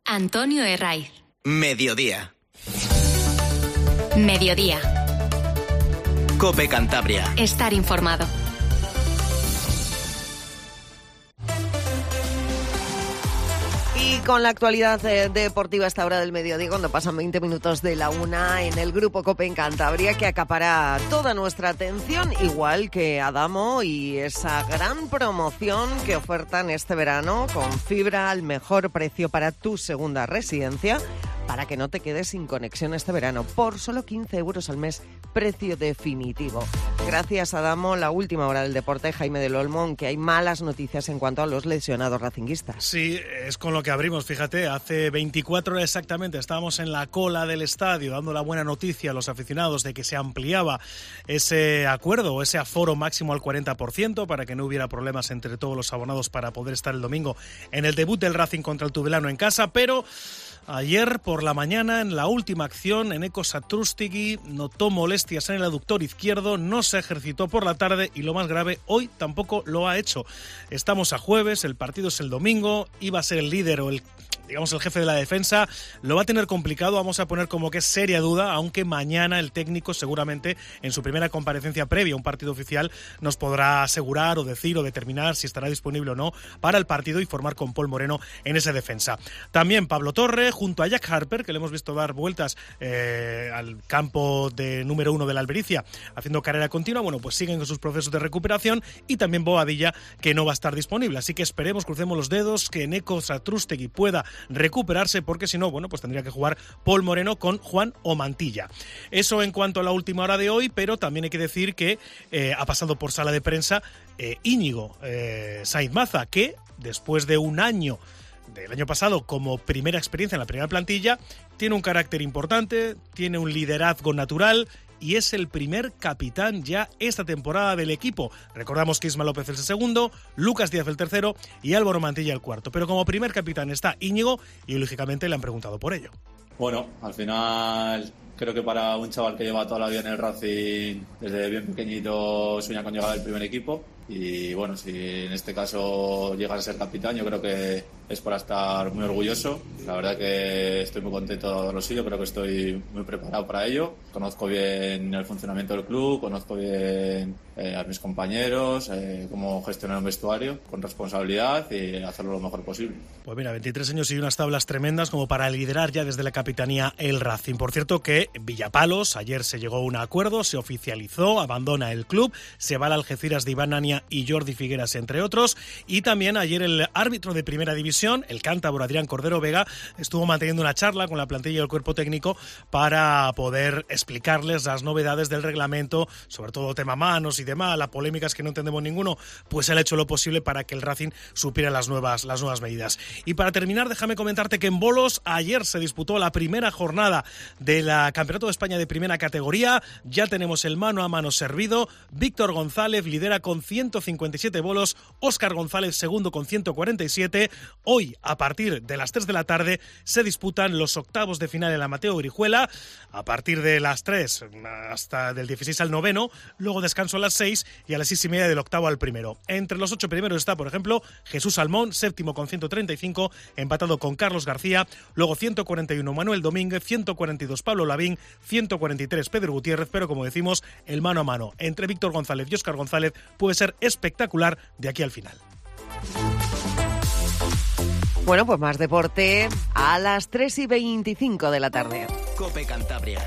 Antonio Herraiz. Mediodía. Mediodía. COPE Cantabria. Estar informado. Y con la actualidad deportiva a esta hora del mediodía, cuando pasan 20 minutos de la 1 en el Grupo COPE en Cantabria, que acapara toda nuestra atención, igual que Adamo y esa gran promoción que ofertan este verano con fibra al mejor precio para tu segunda residencia, para que no te quedes sin conexión este verano, por solo 15 euros al mes, precio definitivo. Gracias, Adamo. La última hora del deporte, Jaime del Olmo, que hay malas noticias en cuanto a los lesionados racinguistas. Sí, es con lo que abrimos, fíjate, hace 24 horas exactamente estábamos en la cola del estadio dando la buena noticia a los aficionados de que se ampliaba ese acuerdo o ese aforo máximo al 40% para que no hubiera problemas entre todos los abonados para poder estar el domingo en el debut del Racing contra el Tudelano en casa, pero ayer por la mañana, en la última acción, Eneko Satrústegui notó molestias en el aductor izquierdo, no se ejercitó por la tarde y, lo más grave, hoy tampoco lo ha hecho. Estamos a jueves, el partido es el domingo, iba a ser el líder o el jefe de la defensa, lo va a tener complicado, vamos a poner como que es seria duda, aunque mañana el técnico seguramente en su primera comparecencia previa a un partido oficial nos podrá asegurar o decir o determinar si estará disponible o no para el partido y formar con Paul Moreno en esa defensa. También Pablo Torre junto a Jack Harper, que le hemos visto dar vueltas al campo de número 1 de la Albericia, haciendo carrera continua, bueno, pues siguen con sus procesos de recuperación, y también Bobadilla, que no va a estar disponible, así que esperemos, crucemos los dedos, que Eneko Satrústegui pueda recuperarse, porque si no, bueno, pues tendría que jugar Paul Moreno con Juan o Mantilla. Eso en cuanto a la última hora de hoy, pero también hay que decir que ha pasado por sala de prensa Íñigo Sainz Maza, que después de un año del año pasado como primera experiencia en la primera plantilla, tiene un carácter importante, tiene un liderazgo natural y es el primer capitán ya esta temporada del equipo. Recordamos que Isma López es el segundo, Lucas Díaz el tercero y Álvaro Mantilla el cuarto. Pero como primer capitán está Íñigo y lógicamente le han preguntado por ello. Bueno, al final creo que para un chaval que lleva toda la vida en el Racing, desde bien pequeñito sueña con llegar al primer equipo. Y bueno, si en este caso llegas a ser capitán, yo creo que es para estar muy orgulloso. La verdad que estoy muy contento de lo suyo, creo que estoy muy preparado para ello. Conozco bien el funcionamiento del club, conozco bien a mis compañeros, cómo gestionar un vestuario con responsabilidad y hacerlo lo mejor posible. Pues mira, 23 años y unas tablas tremendas como para liderar ya desde la capitanía el Racing. Por cierto que Villapalos, ayer se llegó a un acuerdo, se oficializó, abandona el club, se va al Algeciras de Iván Ania y Jordi Figueras, entre otros, y también ayer el árbitro de Primera División, el cántabro Adrián Cordero Vega, estuvo manteniendo una charla con la plantilla y el cuerpo técnico para poder explicarles las novedades del reglamento, sobre todo tema manos y demás, las polémicas que no entendemos ninguno, pues él ha hecho lo posible para que el Racing supiera las nuevas medidas. Y para terminar, déjame comentarte que en bolos ayer se disputó la primera jornada del Campeonato de España de primera categoría, ya tenemos el mano a mano servido, Víctor González lidera con 157 bolos, Óscar González segundo con 147. Hoy, a partir de las 3 de la tarde, se disputan los octavos de final en la Mateo Orihuela, a partir de las 3 hasta del 16 al noveno, luego descanso a las 6 y a las 6:30 del octavo al primero. Entre los 8 primeros está, por ejemplo, Jesús Salmón, séptimo con 135, empatado con Carlos García, luego 141 Manuel Domínguez, 142 Pablo Lavín, 143 Pedro Gutiérrez, pero como decimos, el mano a mano entre Víctor González y Óscar González puede ser espectacular de aquí al final. Bueno, pues más deporte a las 3:25 de la tarde. COPE Cantabria.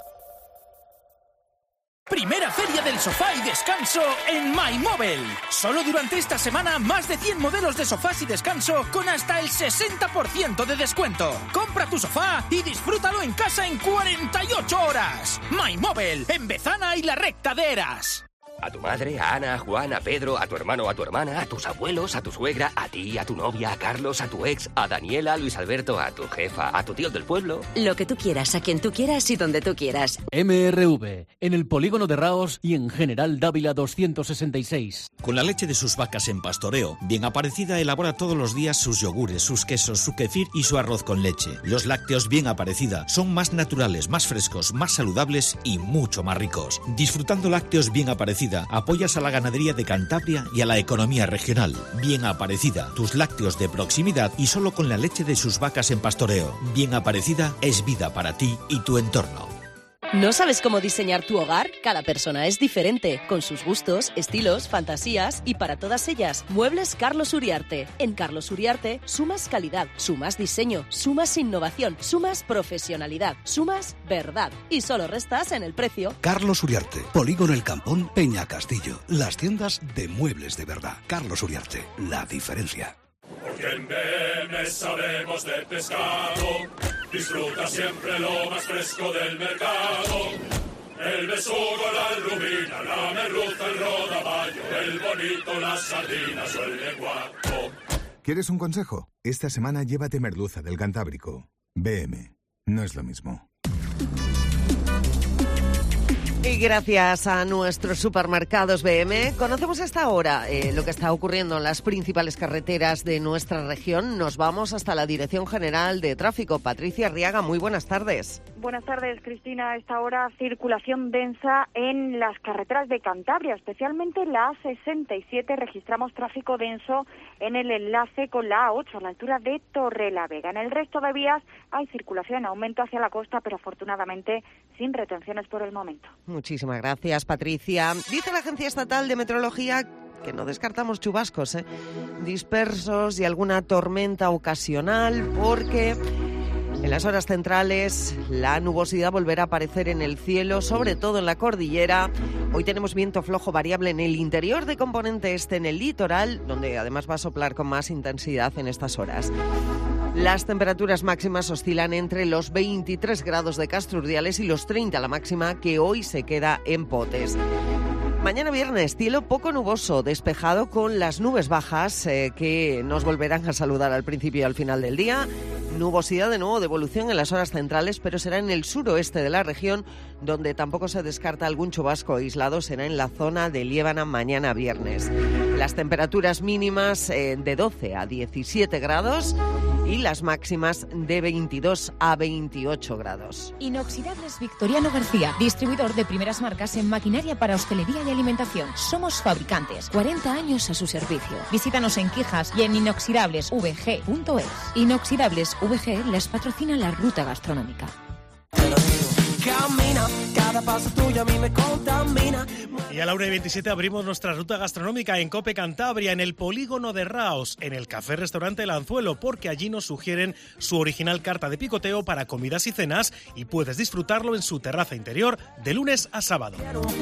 Primera feria del sofá y descanso en MyMobile. Solo durante esta semana, más de 100 modelos de sofás y descanso con hasta el 60% de descuento. Compra tu sofá y disfrútalo en casa en 48 horas. MyMobile, en Bezana y la Recta de Eras. A tu madre, a Ana, a Juan, a Pedro, a tu hermano o a tu hermana, a tus abuelos, a tu suegra, a ti, a tu novia, a Carlos, a tu ex, a Daniela, a Luis Alberto, a tu jefa, a tu tío del pueblo. Lo que tú quieras, a quien tú quieras y donde tú quieras. MRV, en el polígono de Raos y en General Dávila 266. Con la leche de sus vacas en pastoreo, Bien Aparecida elabora todos los días sus yogures, sus quesos, su kefir y su arroz con leche. Los lácteos Bien Aparecida son más naturales, más frescos, más saludables y mucho más ricos. Disfrutando lácteos Bien Aparecida Aparecida, apoyas a la ganadería de Cantabria y a la economía regional. Bien Aparecida, tus lácteos de proximidad y solo con la leche de sus vacas en pastoreo. Bien Aparecida es vida para ti y tu entorno. ¿No sabes cómo diseñar tu hogar? Cada persona es diferente, con sus gustos, estilos, fantasías y para todas ellas, Muebles Carlos Uriarte. En Carlos Uriarte sumas calidad, sumas diseño, sumas innovación, sumas profesionalidad, sumas verdad y solo restas en el precio. Carlos Uriarte, Polígono El Campón, Peña Castillo. Las tiendas de muebles de verdad. Carlos Uriarte, la diferencia. Porque en BM sabemos de pescado, disfruta siempre lo más fresco del mercado. El besugo, la lubina, la merluza, el rodaballo, el bonito, las sardinas o el lenguaco. ¿Quieres un consejo? Esta semana llévate merluza del Cantábrico. BM, no es lo mismo. Y gracias a nuestros supermercados BM, conocemos hasta ahora lo que está ocurriendo en las principales carreteras de nuestra región. Nos vamos hasta la Dirección General de Tráfico. Patricia Arriaga, muy buenas tardes. Buenas tardes, Cristina. A esta hora, circulación densa en las carreteras de Cantabria, especialmente la A67. Registramos tráfico denso en el enlace con la A8, a la altura de Torrelavega. En el resto de vías hay circulación en aumento hacia la costa, pero afortunadamente sin retenciones por el momento. Muchísimas gracias, Patricia. Dice la Agencia Estatal de Meteorología que no descartamos chubascos dispersos y alguna tormenta ocasional, porque en las horas centrales la nubosidad volverá a aparecer en el cielo, sobre todo en la cordillera. Hoy tenemos viento flojo variable en el interior de componente este, en el litoral, donde además va a soplar con más intensidad en estas horas. Las temperaturas máximas oscilan entre los 23 grados de Castro Urdiales y los 30 la máxima, que hoy se queda en Potes. Mañana viernes, cielo poco nuboso, despejado con las nubes bajas que nos volverán a saludar al principio y al final del día. Nubosidad de nuevo de evolución en las horas centrales, pero será en el suroeste de la región, donde tampoco se descarta algún chubasco aislado, será en la zona de Liébana mañana viernes. Las temperaturas mínimas de 12 a 17 grados y las máximas de 22 a 28 grados. Inoxidables Victoriano García, distribuidor de primeras marcas en maquinaria para hostelería y alimentación. Somos fabricantes, 40 años a su servicio. Visítanos en Quijas y en inoxidablesvg.es. Inoxidables VG les patrocina la ruta gastronómica. Camina, cada paso tuyo a mí me contamina. Y a la 1:27 abrimos nuestra ruta gastronómica en Cope Cantabria, en el Polígono de Raos, en el café-restaurante El Anzuelo, porque allí nos sugieren su original carta de picoteo para comidas y cenas y puedes disfrutarlo en su terraza interior de lunes a sábado.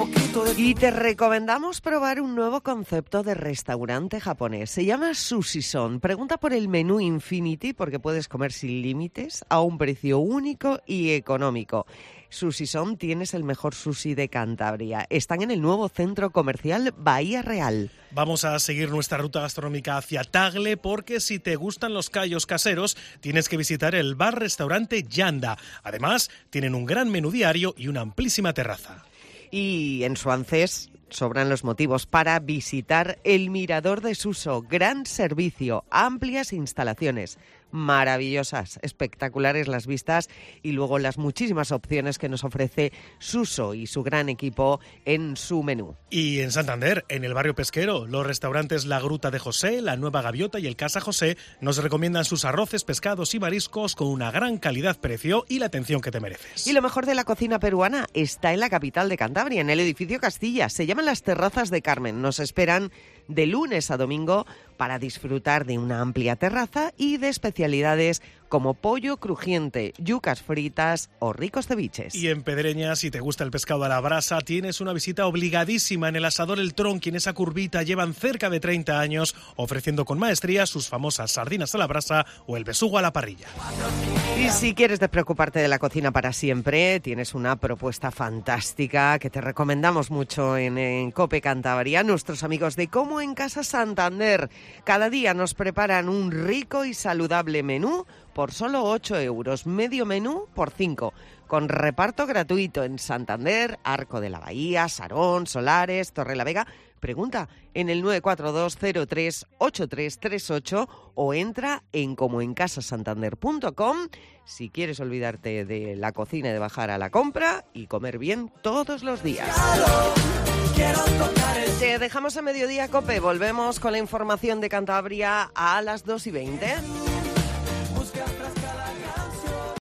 Y te recomendamos probar un nuevo concepto de restaurante japonés. Se llama Sushi Son. Pregunta por el menú Infinity porque puedes comer sin límites a un precio único y económico. Sushi Son, tienes el mejor sushi de Cantabria. Están en el nuevo centro comercial Bahía Real. Vamos a seguir nuestra ruta gastronómica hacia Tagle, porque si te gustan los callos caseros, tienes que visitar el bar-restaurante Yanda. Además, tienen un gran menú diario y una amplísima terraza. Y en Suances sobran los motivos para visitar el Mirador de Suso. Gran servicio, amplias instalaciones, maravillosas, espectaculares las vistas y luego las muchísimas opciones que nos ofrece Suso y su gran equipo en su menú. Y en Santander, en el barrio pesquero, los restaurantes La Gruta de José, La Nueva Gaviota y el Casa José nos recomiendan sus arroces, pescados y mariscos con una gran calidad-precio y la atención que te mereces. Y lo mejor de la cocina peruana está en la capital de Cantabria, en el edificio Castilla. Se llaman las Terrazas de Carmen. Nos esperan de lunes a domingo para disfrutar de una amplia terraza y de especialidades como pollo crujiente, yucas fritas o ricos ceviches. Y en Pedreña, si te gusta el pescado a la brasa, tienes una visita obligadísima en el Asador El Tronqui. En esa curvita llevan cerca de 30 años ofreciendo con maestría sus famosas sardinas a la brasa o el besugo a la parrilla. Y si quieres despreocuparte de la cocina para siempre, tienes una propuesta fantástica que te recomendamos mucho en Cope Cantabria. Nuestros amigos de Como en Casa Santander cada día nos preparan un rico y saludable menú por solo 8 euros, medio menú por 5, con reparto gratuito en Santander, Arco de la Bahía, Sarón, Solares, Torrelavega, Pregunta en el 942038338 o entra en comoencasasantander.com si quieres olvidarte de la cocina y de bajar a la compra y comer bien todos los días. Te dejamos a mediodía, Cope. Volvemos con la información de Cantabria a las 2:20.